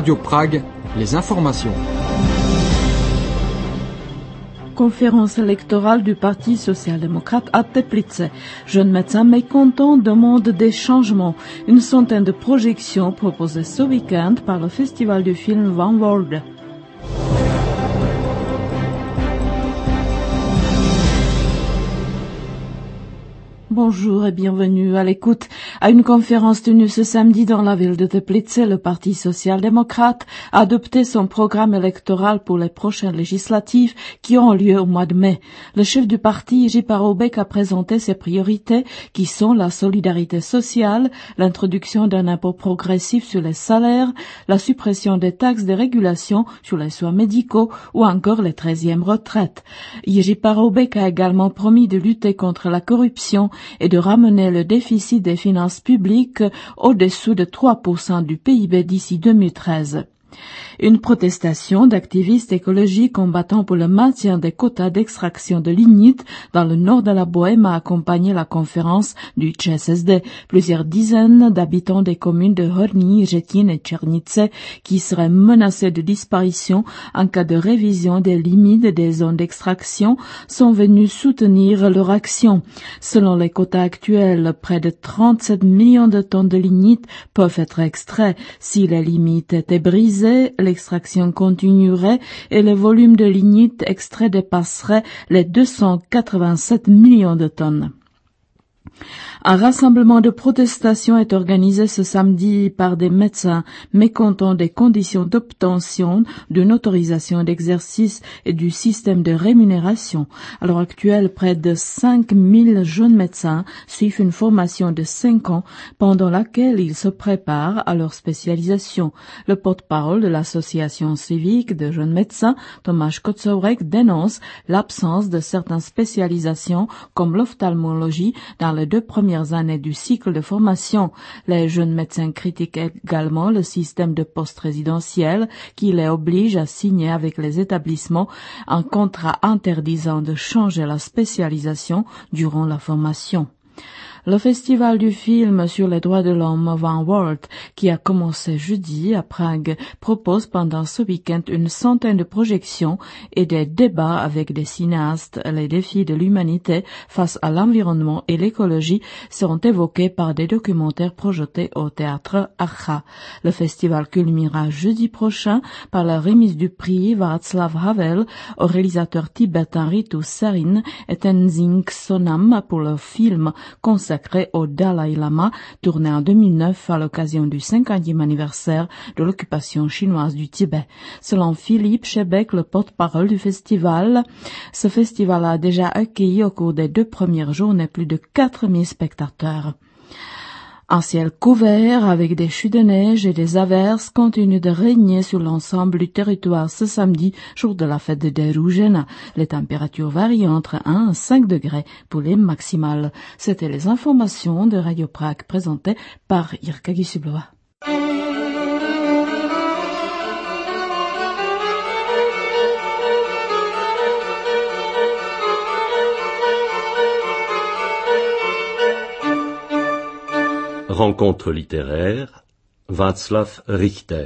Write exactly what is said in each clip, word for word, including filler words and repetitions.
Radio Prague, les informations. Conférence électorale du Parti social-démocrate à Teplice. Jeunes médecins mécontents demandent des changements. Une centaine de projections proposées ce week-end par le festival du film Van World. Bonjour et bienvenue à l'écoute. À une conférence tenue ce samedi dans la ville de Teplice, le Parti social-démocrate a adopté son programme électoral pour les prochaines législatives qui auront lieu au mois de mai. Le chef du parti, Jiří Paroubek, a présenté ses priorités qui sont la solidarité sociale, l'introduction d'un impôt progressif sur les salaires, la suppression des taxes de régulation sur les soins médicaux ou encore les treizièmes retraites. Jiří Paroubek a également promis de lutter contre la corruption et de ramener le déficit des finances publiques au-dessous de trois pour cent du P I B d'ici deux mille treize. Une protestation d'activistes écologiques combattant pour le maintien des quotas d'extraction de lignite dans le nord de la Bohème a accompagné la conférence du C S S D. Plusieurs dizaines d'habitants des communes de Horní, Žetín et Černice qui seraient menacés de disparition en cas de révision des limites des zones d'extraction sont venus soutenir leur action. Selon les quotas actuels, près de trente-sept millions de tonnes de lignite peuvent être extraits. Si les limites étaient brisées, l'extraction continuerait et le volume de lignite extrait dépasserait les deux cent quatre-vingt-sept millions de tonnes. Un rassemblement de protestation est organisé ce samedi par des médecins mécontents des conditions d'obtention d'une autorisation d'exercice et du système de rémunération. À l'heure actuelle, près de cinq mille jeunes médecins suivent une formation de cinq ans pendant laquelle ils se préparent à leur spécialisation. Le porte-parole de l'association civique de jeunes médecins, Tomáš Kocourek, dénonce l'absence de certaines spécialisations comme l'ophtalmologie dans les deux premières années du cycle de formation. Les jeunes médecins critiquent également le système de poste résidentiel qui les oblige à signer avec les établissements un contrat interdisant de changer la spécialisation durant la formation. Le festival du film sur les droits de l'homme Van World, qui a commencé jeudi à Prague, propose pendant ce week-end une centaine de projections et des débats avec des cinéastes. Les défis de l'humanité face à l'environnement et l'écologie seront évoqués par des documentaires projetés au théâtre Archa. Le festival culminera jeudi prochain par la remise du prix Václav Havel au réalisateur tibétain Ritu Sarin et Tenzing Sonam pour le film consacré au Dalai Lama, tourné en deux mille neuf à l'occasion du cinquantième anniversaire de l'occupation chinoise du Tibet. Selon Philippe Chebec, le porte-parole du festival, ce festival a déjà accueilli au cours des deux premières journées plus de quatre mille spectateurs. Un ciel couvert avec des chutes de neige et des averses continue de régner sur l'ensemble du territoire ce samedi, jour de la fête de Derujena. Les températures varient entre un et cinq degrés pour les maximales. C'était les informations de Radio Prague présentées par Jirka Gisublova. Rencontre littéraire, Václav Richter.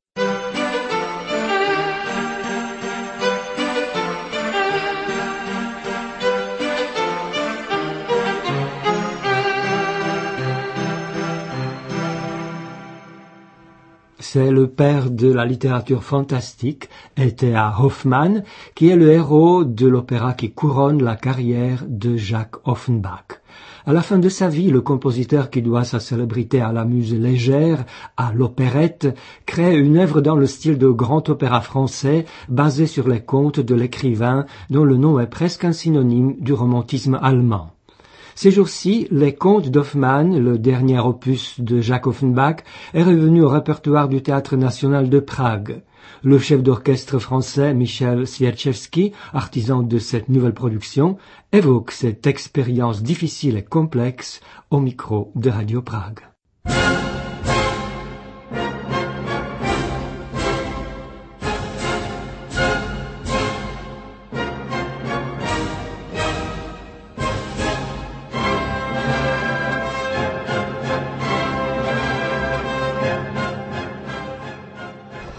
C'est le père de la littérature fantastique, E T A Hoffmann, qui est le héros de l'opéra qui couronne la carrière de Jacques Offenbach. À la fin de sa vie, le compositeur qui doit sa célébrité à la muse légère, à l'opérette, crée une œuvre dans le style de grand opéra français basé sur les contes de l'écrivain dont le nom est presque un synonyme du romantisme allemand. Ces jours-ci, les contes d'Hoffmann, le dernier opus de Jacques Offenbach, est revenu au répertoire du Théâtre national de Prague. Le chef d'orchestre français Michel Sierczewski, artisan de cette nouvelle production, évoque cette expérience difficile et complexe au micro de Radio Prague.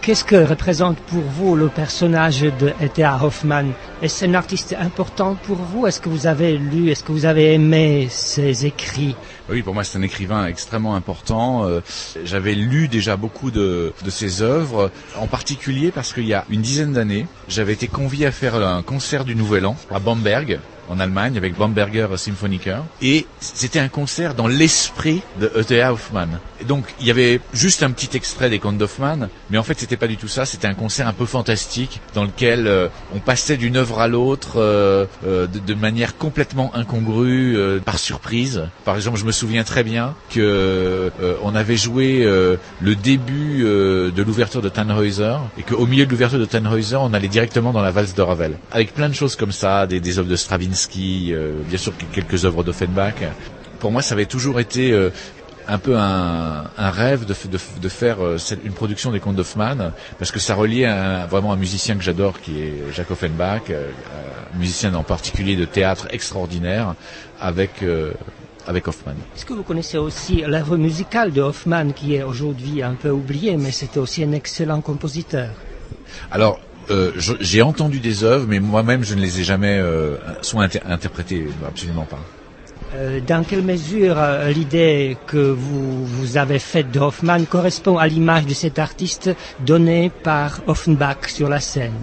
Qu'est-ce que représente pour vous le personnage de E T A Hoffmann? Est-ce un artiste important pour vous? Est-ce que vous avez lu, est-ce que vous avez aimé ses écrits? Oui, pour moi c'est un écrivain extrêmement important. Euh, j'avais lu déjà beaucoup de, de ses œuvres, en particulier parce qu'il y a une dizaine d'années, j'avais été convié à faire un concert du Nouvel An à Bamberg, en Allemagne, avec Bamberger Symphoniker. Et c'était un concert dans l'esprit de E T A Hoffmann. Et donc, il y avait juste un petit extrait des contes d'Hoffmann, mais en fait, c'était pas du tout ça. C'était un concert un peu fantastique, dans lequel euh, on passait d'une œuvre à l'autre euh, euh, de, de manière complètement incongrue, euh, par surprise. Par exemple, je me souviens très bien que euh, on avait joué euh, le début euh, de l'ouverture de Tannhäuser, et qu'au milieu de l'ouverture de Tannhäuser, on allait directement dans la valse de Ravel. Avec plein de choses comme ça, des, des œuvres de Stravinsky, euh, bien sûr quelques œuvres d'Offenbach. Pour moi, ça avait toujours été euh, un peu un, un rêve de, de, de faire euh, une production des contes d'Hoffmann, parce que ça reliait un, vraiment un musicien que j'adore, qui est Jacques Offenbach, euh, un musicien en particulier de théâtre extraordinaire, avec euh, avec Hoffmann. Est-ce que vous connaissez aussi l'œuvre musicale de Hoffmann, qui est aujourd'hui un peu oubliée, mais c'était aussi un excellent compositeur? Alors, Euh, je, j'ai entendu des œuvres, mais moi-même je ne les ai jamais euh, soit inter- interprétées, absolument pas. Euh, dans quelle mesure euh, l'idée que vous, vous avez faite de Hoffmann correspond à l'image de cet artiste donnée par Offenbach sur la scène?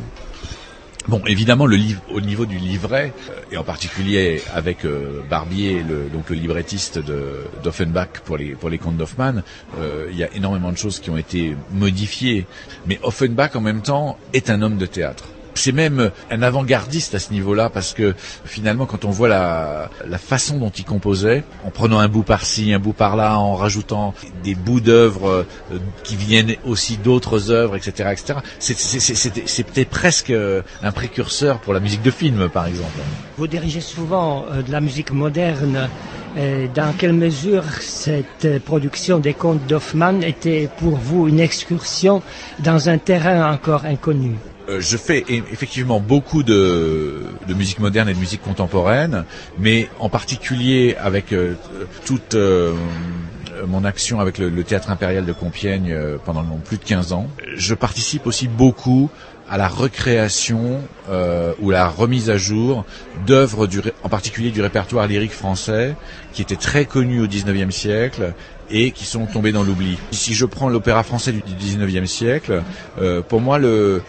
Bon, évidemment, le livre, au niveau du livret, euh, et en particulier avec euh, Barbier, le, donc le librettiste de, d'Offenbach pour les pour les contes d'Hoffmann, euh, il y a énormément de choses qui ont été modifiées. Mais Offenbach, en même temps, est un homme de théâtre. C'est même un avant-gardiste à ce niveau-là, parce que finalement, quand on voit la, la façon dont il composait, en prenant un bout par-ci, un bout par-là, en rajoutant des bouts d'œuvres euh, qui viennent aussi d'autres œuvres, et cetera, et cetera, c'est, c'est, c'est, c'était, c'était presque un précurseur pour la musique de film, par exemple. Vous dirigez souvent euh, de la musique moderne. Et dans quelle mesure cette production des contes d'Hoffmann était pour vous une excursion dans un terrain encore inconnu? Euh, je fais effectivement beaucoup de, de musique moderne et de musique contemporaine, mais en particulier avec euh, toute euh, mon action avec le, le Théâtre Impérial de Compiègne euh, pendant plus de quinze ans. Je participe aussi beaucoup à la recréation euh, ou la remise à jour d'œuvres, du, en particulier du répertoire lyrique français, qui était très connu au dix-neuvième siècle et qui sont tombés dans l'oubli. Si je prends l'opéra français du dix-neuvième siècle, euh, pour moi, le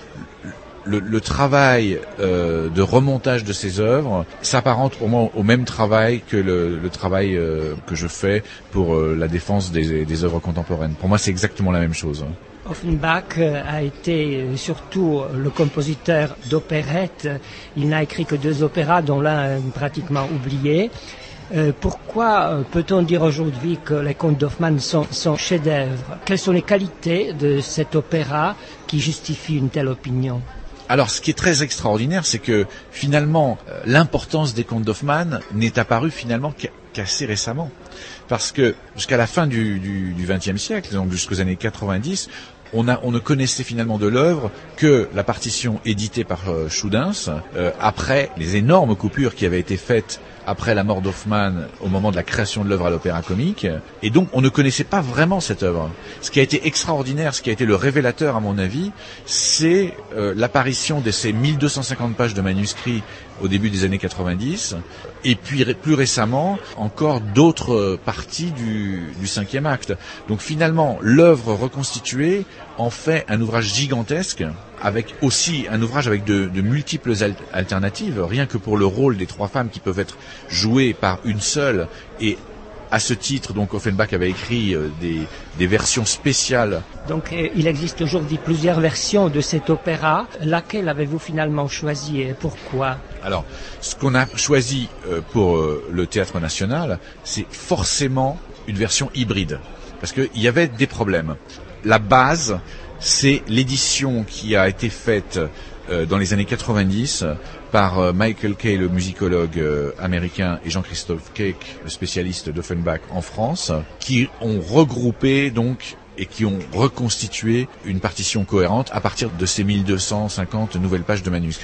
Le, le travail euh, de remontage de ces œuvres s'apparente pour moi au même travail que le, le travail euh, que je fais pour euh, la défense des, des œuvres contemporaines. Pour moi, c'est exactement la même chose. Offenbach a été surtout le compositeur d'opérettes. Il n'a écrit que deux opéras, dont l'un est pratiquement oublié. Euh, pourquoi peut-on dire aujourd'hui que les contes d'Hoffmann sont, sont chefs-d'œuvre? Quelles sont les qualités de cet opéra qui justifient une telle opinion? Alors, ce qui est très extraordinaire, c'est que finalement, euh, l'importance des contes d'Hoffmann n'est apparue finalement qu'assez récemment. Parce que jusqu'à la fin du, du, du vingtième siècle, donc jusqu'aux années quatre-vingt-dix, on, a, on ne connaissait finalement de l'œuvre que la partition éditée par euh, Schudens, euh, après les énormes coupures qui avaient été faites après la mort d'Hoffmann au moment de la création de l'œuvre à l'Opéra Comique, et donc on ne connaissait pas vraiment cette œuvre. Ce qui a été extraordinaire, ce qui a été le révélateur à mon avis, c'est euh, l'apparition de ces mille deux cent cinquante pages de manuscrits au début des années quatre-vingt-dix, et puis ré- plus récemment encore d'autres parties du, du cinquième acte. Donc finalement, l'œuvre reconstituée en fait un ouvrage gigantesque, avec aussi un ouvrage avec de, de multiples al- alternatives, rien que pour le rôle des trois femmes qui peuvent être jouées par une seule. Et à ce titre, donc Offenbach avait écrit euh, des, des versions spéciales. Donc euh, il existe aujourd'hui plusieurs versions de cet opéra. Laquelle avez-vous finalement choisi et pourquoi? Alors, ce qu'on a choisi euh, pour euh, le Théâtre National, c'est forcément une version hybride, parce qu'il y avait des problèmes. La base, c'est l'édition qui a été faite euh, dans les années quatre-vingt-dix par euh, Michael Kay, le musicologue euh, américain, et Jean-Christophe Keck, le spécialiste d'Offenbach en France, qui ont regroupé donc et qui ont reconstitué une partition cohérente à partir de ces mille deux cent cinquante nouvelles pages de manuscrits.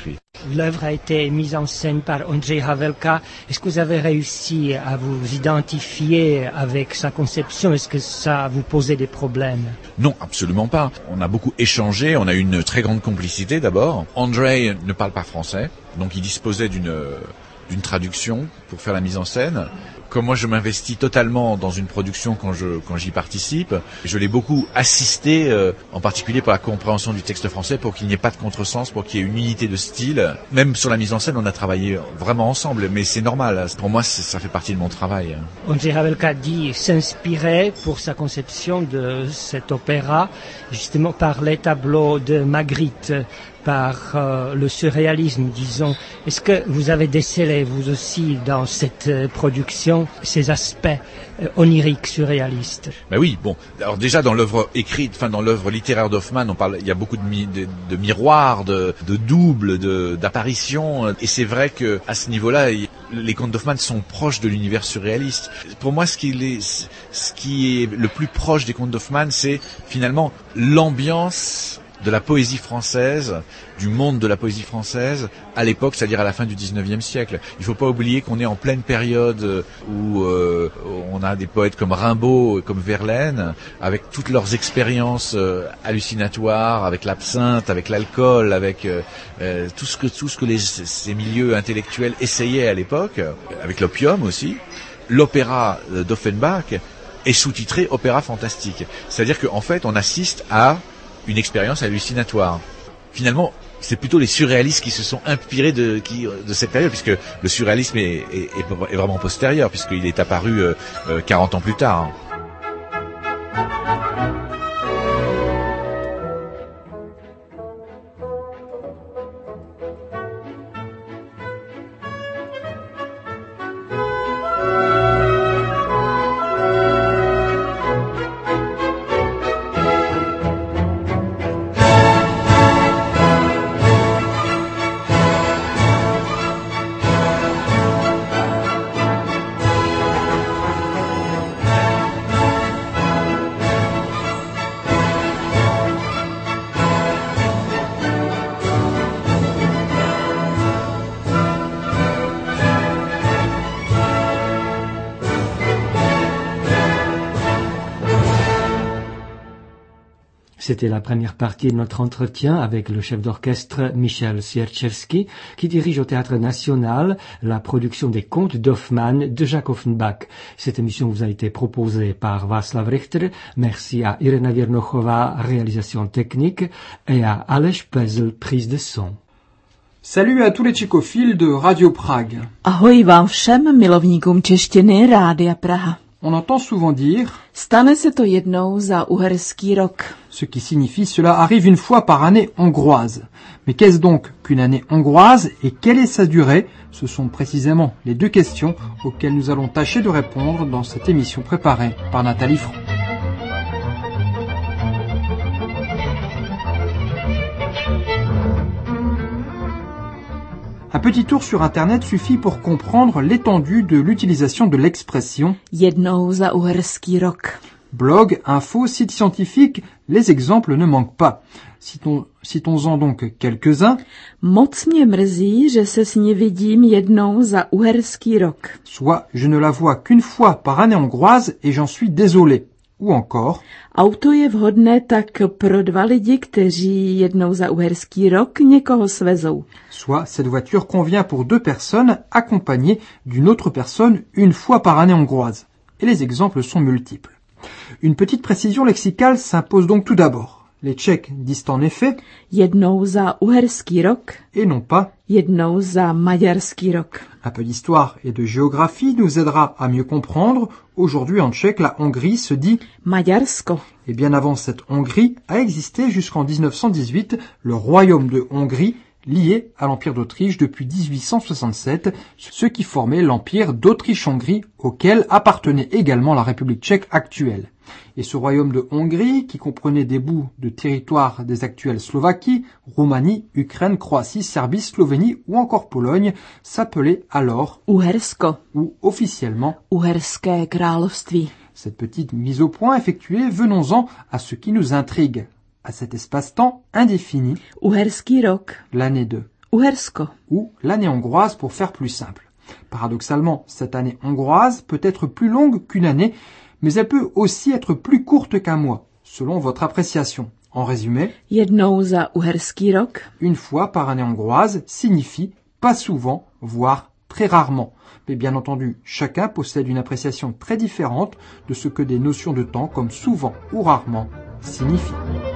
l'œuvre a été mise en scène par Ondřej Havelka. Est-ce que vous avez réussi à vous identifier avec sa conception? Est-ce que ça vous posait des problèmes? Non, absolument pas. On a beaucoup échangé, on a eu une très grande complicité d'abord. Ondřej ne parle pas français, donc il disposait d'une d'une traduction pour faire la mise en scène. Comme moi je m'investis totalement dans une production quand je quand j'y participe, je l'ai beaucoup assisté, euh, en particulier pour la compréhension du texte français, pour qu'il n'y ait pas de contresens, pour qu'il y ait une unité de style. Même sur la mise en scène, on a travaillé vraiment ensemble, mais c'est normal. Pour moi, ça fait partie de mon travail. Ondřej Havelka dit s'inspirer pour sa conception de cet opéra, justement par les tableaux de Magritte, par euh, le surréalisme, disons. Est-ce que vous avez décelé, vous aussi, dans cette euh, production, ces aspects euh, oniriques, surréalistes? Ben oui, bon. Alors déjà, dans l'œuvre écrite, enfin dans l'œuvre littéraire d'Hoffmann, on parle, il y a beaucoup de, mi, de, de miroirs, de, de doubles, de, d'apparitions. Et c'est vrai que à ce niveau-là, il, les contes d'Hoffmann sont proches de l'univers surréaliste. Pour moi, ce qui est, ce qui est le plus proche des contes d'Hoffmann, c'est finalement l'ambiance de la poésie française, du monde de la poésie française à l'époque, c'est-à-dire à la fin du dix-neuvième siècle. Il ne faut pas oublier qu'on est en pleine période où euh, on a des poètes comme Rimbaud, comme Verlaine, avec toutes leurs expériences euh, hallucinatoires, avec l'absinthe, avec l'alcool, avec euh, euh, tout ce que tout ce que les, ces milieux intellectuels essayaient à l'époque, avec l'opium aussi. L'opéra d'Offenbach est sous-titré opéra fantastique. C'est-à-dire qu'en fait, on assiste à une expérience hallucinatoire. Finalement, c'est plutôt les surréalistes qui se sont inspirés de, qui, de cette période, puisque le surréalisme est, est, est vraiment postérieur, puisqu'il est apparu euh, quarante ans plus tard. C'était la première partie de notre entretien avec le chef d'orchestre Michel Sierczewski, qui dirige au Théâtre National la production des contes d'Hoffmann de Jacques Offenbach. Cette émission vous a été proposée par Václav Richter. Merci à Irena Viernochova, réalisation technique, et à Aleš Pezl, prise de son. Salut à tous les tchécophiles de Radio Prague. Ahoj vám všem milovníkům češtiny Rádia Praha. On entend souvent dire Stane se to jednou za uherský rok. Ce qui signifie cela arrive une fois par année hongroise. Mais qu'est-ce donc qu'une année hongroise et quelle est sa durée? Ce sont précisément les deux questions auxquelles nous allons tâcher de répondre dans cette émission préparée par Nathalie Franck. Un petit tour sur Internet suffit pour comprendre l'étendue de l'utilisation de l'expression Jednou za uherský rok. Blog, info, site scientifique, les exemples ne manquent pas. Citons, citons-en donc quelques-uns. Moc mě mrzí, že se s ní vidím jednou za uherský rok. Soit, je ne la vois qu'une fois par année hongroise et j'en suis désolé. Ou encore, auto je vhodné tak pro dva lidi, kteří jednou za uherský rok někoho svezou. Soit, cette voiture convient pour deux personnes accompagnées d'une autre personne une fois par année hongroise. Et les exemples sont multiples. Une petite précision lexicale s'impose donc tout d'abord. Les Tchèques disent en effet jednou za uherský rok et non pas jednou za maďarský rok. Un peu d'histoire et de géographie nous aidera à mieux comprendre. Aujourd'hui en tchèque, la Hongrie se dit Maďarsko. Et bien avant cette Hongrie a existé jusqu'en dix-neuf cent dix-huit le royaume de Hongrie, lié à l'Empire d'Autriche depuis dix-huit cent soixante-sept, ce qui formait l'Empire d'Autriche-Hongrie, auquel appartenait également la République tchèque actuelle. Et ce royaume de Hongrie, qui comprenait des bouts de territoire des actuelles Slovaquie, Roumanie, Ukraine, Croatie, Serbie, Slovénie ou encore Pologne, s'appelait alors Uhersko, ou officiellement Uherské království. Cette petite mise au point effectuée, venons-en à ce qui nous intrigue. À cet espace-temps indéfini, Uherský rok, l'année de Uhersko. Ou l'année hongroise pour faire plus simple. Paradoxalement, cette année hongroise peut être plus longue qu'une année, mais elle peut aussi être plus courte qu'un mois, selon votre appréciation. En résumé, Jednou za uherský rok. Une fois par année hongroise signifie pas souvent, voire très rarement. Mais bien entendu, chacun possède une appréciation très différente de ce que des notions de temps comme souvent ou rarement signifient.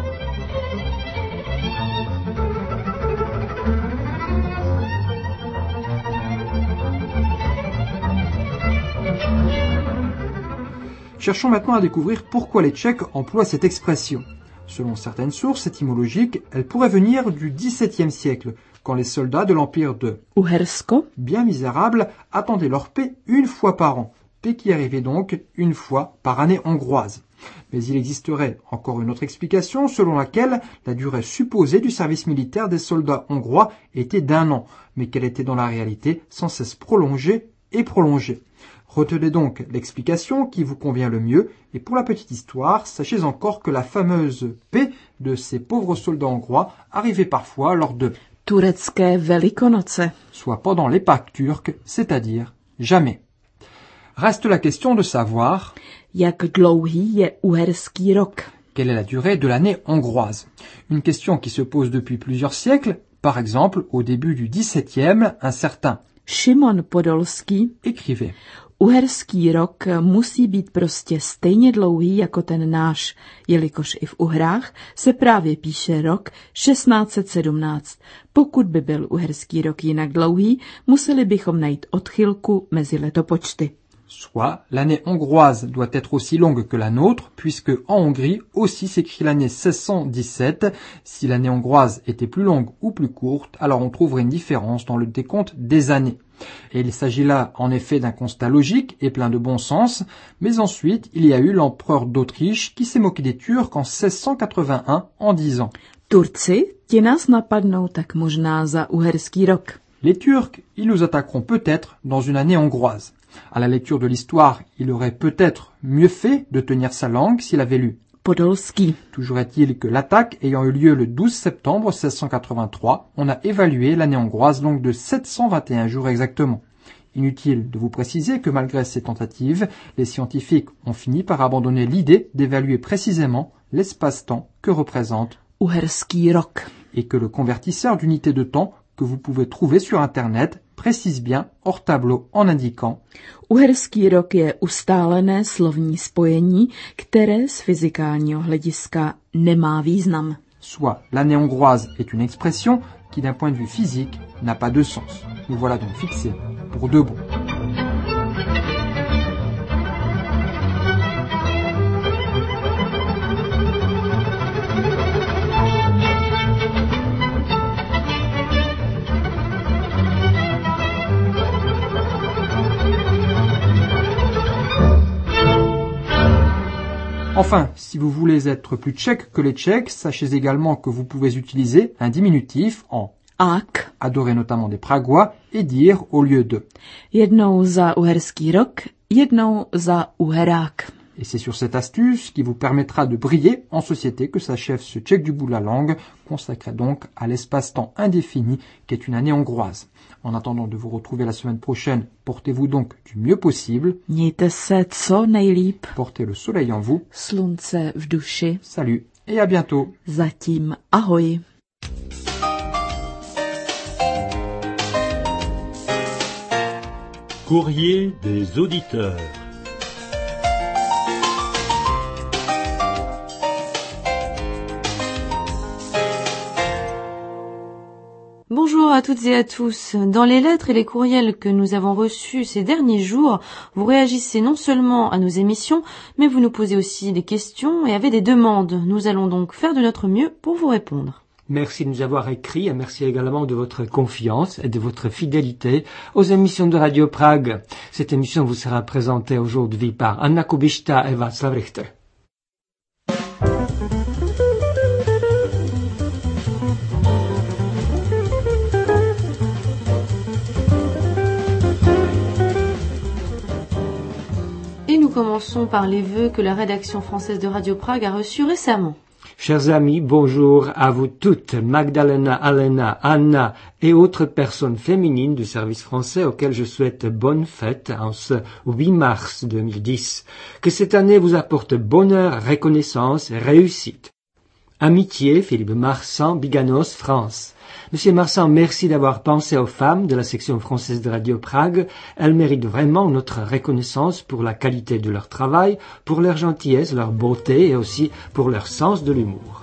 Cherchons maintenant à découvrir pourquoi les Tchèques emploient cette expression. Selon certaines sources étymologiques, elle pourrait venir du dix-septième siècle, quand les soldats de l'empire de Uhersko, bien misérable, attendaient leur paix une fois par an, paix qui arrivait donc une fois par année hongroise. Mais il existerait encore une autre explication selon laquelle la durée supposée du service militaire des soldats hongrois était d'un an, mais qu'elle était dans la réalité sans cesse prolongée et prolongée. Retenez donc l'explication qui vous convient le mieux, et pour la petite histoire, sachez encore que la fameuse paix de ces pauvres soldats hongrois arrivait parfois lors de turecké Velikonoce, soit pendant les Pâques turques, c'est-à-dire jamais. Reste la question de savoir jak dlouhý je uherský rok. quelle est la durée de l'année hongroise. Une question qui se pose depuis plusieurs siècles. Par exemple, au début du dix-septième, un certain Šimon Podolský écrivait Uherský rok musí být prostě stejně dlouhý jako ten náš, jelikož i v Uhrách se právě píše rok šestnáct set sedmnáct. Pokud by byl uherský rok jinak dlouhý, museli bychom najít odchylku mezi letopočty. Soit l'année hongroise doit être aussi longue que la nôtre, puisque en Hongrie aussi s'écrit l'année seize cent dix-sept. Si l'année hongroise était plus longue ou plus courte, alors on trouverait une différence dans le décompte des années. Et il s'agit là en effet d'un constat logique et plein de bon sens, mais ensuite il y a eu l'empereur d'Autriche qui s'est moqué des Turcs en seize cent quatre-vingt-un en disant Turci, ti nás napadnou tak možná za uherský rok. Les Turcs, ils nous attaqueront peut-être dans une année hongroise. À la lecture de l'histoire, il aurait peut-être mieux fait de tenir sa langue s'il avait lu Podolský. Toujours est-il que l'attaque ayant eu lieu le douze septembre seize cent quatre-vingt-trois, on a évalué l'année hongroise longue de sept cent vingt et un jours exactement. Inutile de vous préciser que malgré ces tentatives, les scientifiques ont fini par abandonner l'idée d'évaluer précisément l'espace-temps que représente Uherský rok. et que le convertisseur d'unité de temps que vous pouvez trouver sur Internet précise bien hors tableau en indiquant Uherský rok je ustálené slovní spojení, které z fyzikálního hlediska nemá význam. soit l'année hongroise est une expression qui d'un point de vue physique n'a pas de sens. Nous voilà donc fixés pour de bon. Enfin, si vous voulez être plus tchèque que les Tchèques, sachez également que vous pouvez utiliser un diminutif en Ak. adorer notamment des Pragois et dire au lieu de. Jednou za uherský rok, jednou za uherák. Et c'est sur cette astuce qui vous permettra de briller en société que s'achève ce Tchèque du bout de la langue, consacré donc à l'espace-temps indéfini qu'est une année hongroise. En attendant de vous retrouver la semaine prochaine, portez-vous donc du mieux possible. Mějte se co nejlíp. Portez le soleil en vous. Slunce v duši. Salut et à bientôt. Zatím ahoj. Courrier des auditeurs. Bonjour à toutes et à tous. Dans les lettres et les courriels que nous avons reçus ces derniers jours, vous réagissez non seulement à nos émissions, mais vous nous posez aussi des questions et avez des demandes. Nous allons donc faire de notre mieux pour vous répondre. Merci de nous avoir écrit et merci également de votre confiance et de votre fidélité aux émissions de Radio Prague. Cette émission vous sera présentée aujourd'hui par Anna Kubishta et Václav Richter. Et nous commençons par les vœux que la rédaction française de Radio Prague a reçus récemment. Chers amis, bonjour à vous toutes, Magdalena, Alena, Anna et autres personnes féminines du service français auxquelles je souhaite bonne fête en ce huit mars deux mille dix. Que cette année vous apporte bonheur, reconnaissance et réussite. Amitié, Philippe Marsan, Biganos, France. Monsieur Marsan, merci d'avoir pensé aux femmes de la section française de Radio Prague. Elles méritent vraiment notre reconnaissance pour la qualité de leur travail, pour leur gentillesse, leur beauté et aussi pour leur sens de l'humour.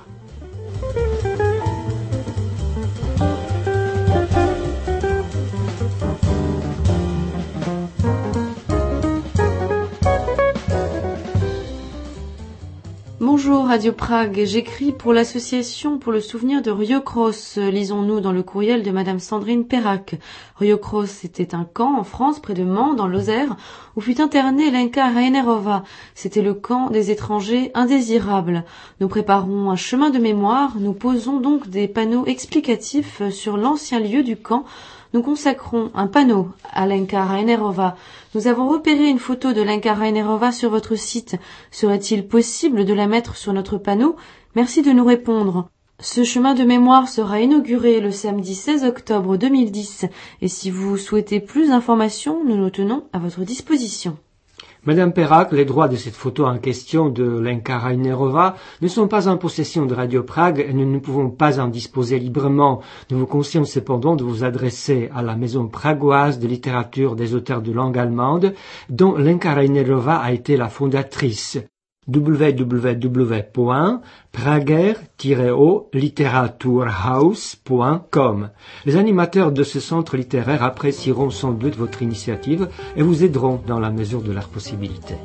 Bonjour Radio Prague, j'écris pour l'association pour le souvenir de Riocros, lisons-nous dans le courriel de Madame Sandrine Perrac. Riocros était un camp en France, près de Mans, dans l'Osaire, où fut internée Lenka Rainerova. C'était le camp des étrangers indésirables. Nous préparons un chemin de mémoire, nous posons donc des panneaux explicatifs sur l'ancien lieu du camp. Nous consacrons un panneau à Lenka Rainerova. Nous avons repéré une photo de Lenka Rainerova sur votre site. Serait-il possible de la mettre sur notre panneau? Merci de nous répondre. Ce chemin de mémoire sera inauguré le samedi seize octobre deux mille dix. Et si vous souhaitez plus d'informations, nous nous tenons à votre disposition. Madame Perrac, les droits de cette photo en question de Lenka Rainerova ne sont pas en possession de Radio Prague et nous ne pouvons pas en disposer librement. Nous vous conseillons cependant de vous adresser à la maison pragoise de littérature des auteurs de langue allemande dont Lenka Rainerova a été la fondatrice. w w w point prager tiret o literaturhaus point com. Les animateurs de ce centre littéraire apprécieront sans doute votre initiative et vous aideront dans la mesure de leurs possibilités.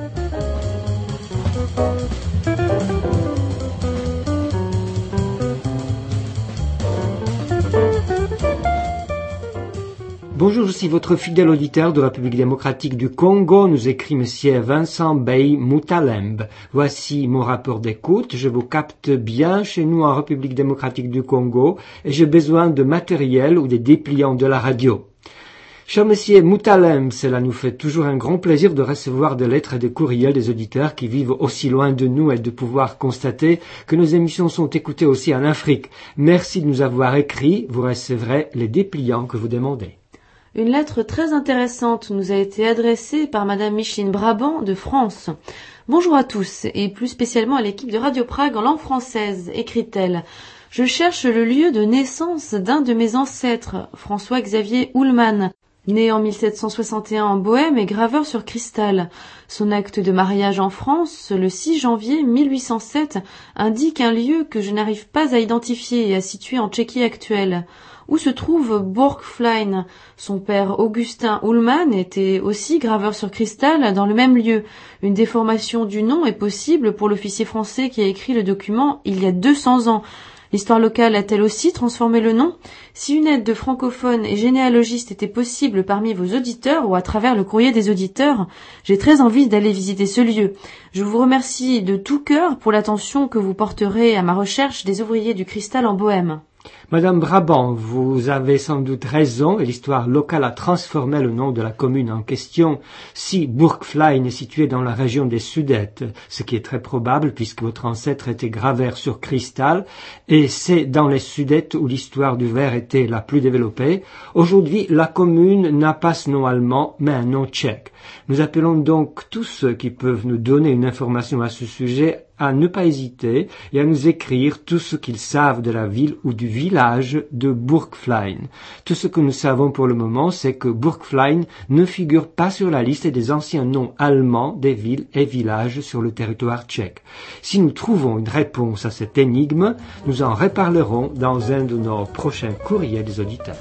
Bonjour, je suis votre fidèle auditeur de la République démocratique du Congo, nous écrit monsieur Vincent Bey Moutalembe. Voici mon rapport d'écoute, je vous capte bien chez nous en République démocratique du Congo et j'ai besoin de matériel ou des dépliants de la radio. Cher monsieur Moutalembe, cela nous fait toujours un grand plaisir de recevoir des lettres et des courriels des auditeurs qui vivent aussi loin de nous et de pouvoir constater que nos émissions sont écoutées aussi en Afrique. Merci de nous avoir écrit, vous recevrez les dépliants que vous demandez. Une lettre très intéressante nous a été adressée par Madame Micheline Brabant de France. Bonjour à tous, et plus spécialement à l'équipe de Radio Prague en langue française, écrit-elle. Je cherche le lieu de naissance d'un de mes ancêtres, François-Xavier Ullmann, né en mille sept cent soixante et un en Bohême et graveur sur cristal. Son acte de mariage en France, le six janvier mille huit cent sept, indique un lieu que je n'arrive pas à identifier et à situer en Tchéquie actuelle. Où se trouve Burgflein? Son père Augustin Ullmann était aussi graveur sur cristal dans le même lieu. Une déformation du nom est possible pour l'officier français qui a écrit le document il y a deux cents ans. L'histoire locale a-t-elle aussi transformé le nom? Si une aide de francophone et généalogiste était possible parmi vos auditeurs ou à travers le courrier des auditeurs, j'ai très envie d'aller visiter ce lieu. Je vous remercie de tout cœur pour l'attention que vous porterez à ma recherche des ouvriers du cristal en Bohême. Madame Brabant, vous avez sans doute raison et l'histoire locale a transformé le nom de la commune en question. Si Burgflein est situé dans la région des Sudètes, ce qui est très probable puisque votre ancêtre était graveur sur cristal, et c'est dans les Sudètes où l'histoire du verre était la plus développée, aujourd'hui la commune n'a pas ce nom allemand mais un nom tchèque. Nous appelons donc tous ceux qui peuvent nous donner une information à ce sujet à ne pas hésiter et à nous écrire tout ce qu'ils savent de la ville ou du village de Burgflein. Tout ce que nous savons pour le moment, c'est que Burgflein ne figure pas sur la liste des anciens noms allemands des villes et villages sur le territoire tchèque. Si nous trouvons une réponse à cette énigme, nous en reparlerons dans un de nos prochains courriers des auditeurs.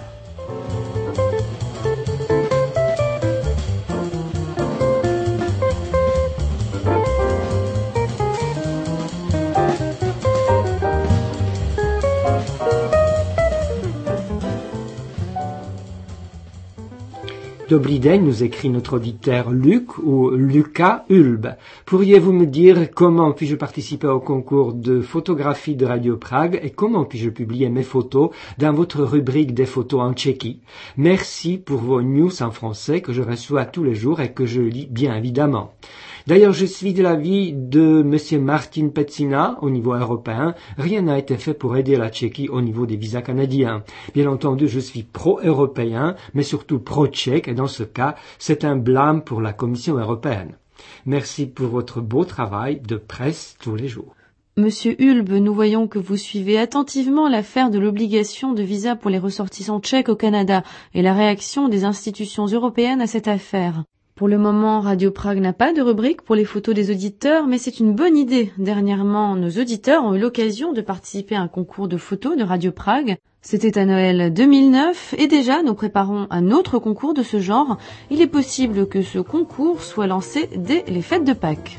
Dobrý den, nous écrit notre auditeur Luc ou Lucas Ulb. Pourriez-vous me dire comment puis-je participer au concours de photographie de Radio Prague et comment puis-je publier mes photos dans votre rubrique des photos en Tchéquie? Merci pour vos news en français que je reçois tous les jours et que je lis bien évidemment. D'ailleurs, je suis de l'avis de Monsieur Martin Pecina au niveau européen. Rien n'a été fait pour aider la Tchéquie au niveau des visas canadiens. Bien entendu, je suis pro-européen, mais surtout pro-tchèque, et dans ce cas, c'est un blâme pour la Commission européenne. Merci pour votre beau travail de presse tous les jours. Monsieur Hulbe, nous voyons que vous suivez attentivement l'affaire de l'obligation de visa pour les ressortissants tchèques au Canada et la réaction des institutions européennes à cette affaire. Pour le moment, Radio Prague n'a pas de rubrique pour les photos des auditeurs, mais c'est une bonne idée. Dernièrement, nos auditeurs ont eu l'occasion de participer à un concours de photos de Radio Prague. C'était à Noël deux mille neuf et déjà nous préparons un autre concours de ce genre. Il est possible que ce concours soit lancé dès les fêtes de Pâques.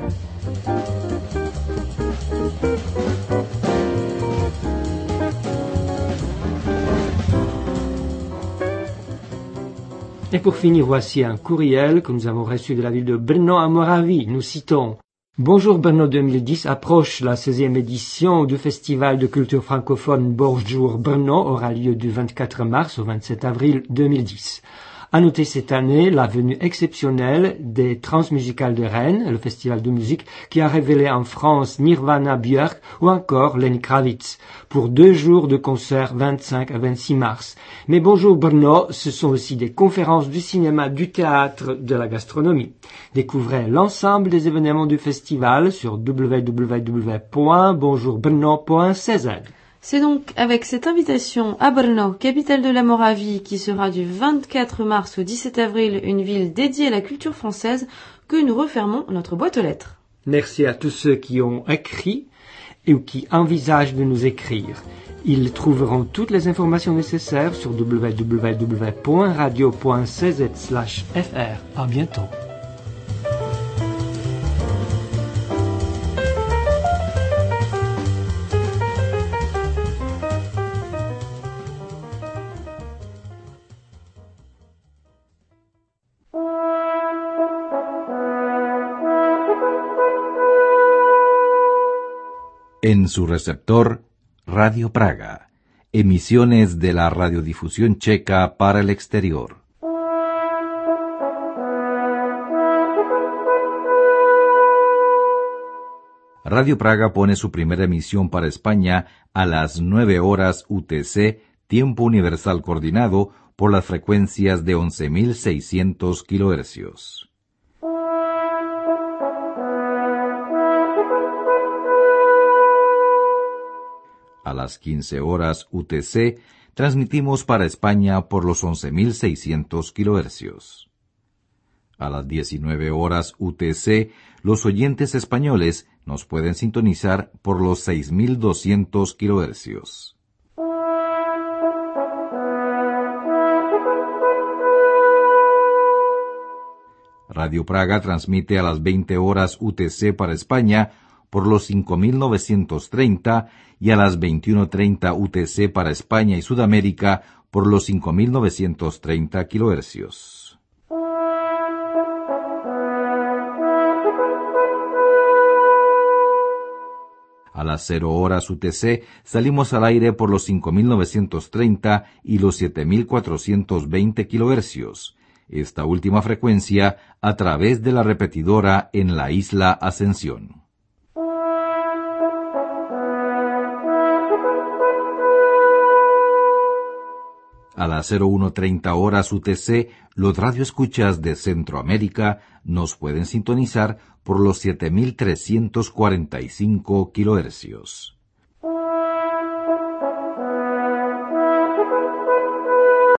Et pour finir, voici un courriel que nous avons reçu de la ville de Brno à Moravie. Nous citons « Bonjour Brno deux mille dix, approche la seizième édition du Festival de culture francophone Bonjour Brno aura lieu du vingt-quatre mars au vingt-sept avril deux mille dix. À noter cette année la venue exceptionnelle des Transmusicales de Rennes, le festival de musique qui a révélé en France Nirvana, Björk ou encore Lenny Kravitz, pour deux jours de concerts vingt-cinq à vingt-six mars. Mais Bonjour Brno, ce sont aussi des conférences du cinéma, du théâtre, de la gastronomie. Découvrez l'ensemble des événements du festival sur w w w point bonjour brno point c z. C'est donc avec cette invitation à Brno, capitale de la Moravie, qui sera du vingt-quatre mars au dix-sept avril une ville dédiée à la culture française, que nous refermons notre boîte aux lettres. Merci à tous ceux qui ont écrit et qui envisagent de nous écrire. Ils trouveront toutes les informations nécessaires sur w w w point radio point c z slash f r. À bientôt. En su receptor, Radio Praga, emisiones de la radiodifusión checa para el exterior. Radio Praga pone su primera emisión para España a las nueve horas U T C, tiempo universal coordinado, por las frecuencias de once mil seiscientos kilohercios. A las quince horas U T C, transmitimos para España por los once mil seiscientos kilohercios. A las diecinueve horas U T C, los oyentes españoles nos pueden sintonizar por los seis mil doscientos kilohercios. Radio Praga transmite a las veinte horas U T C para España por los cinco mil novecientos treinta y a las veintiuno treinta U T C para España y Sudamérica por los cinco mil novecientos treinta kilohercios. A las cero horas U T C salimos al aire por los cinco mil novecientos treinta y los siete mil cuatrocientos veinte kilohercios. Esta última frecuencia a través de la repetidora en la isla Ascensión. A las cero uno treinta horas U T C, los radioescuchas de Centroamérica nos pueden sintonizar por los siete mil trescientos cuarenta y cinco kilohercios.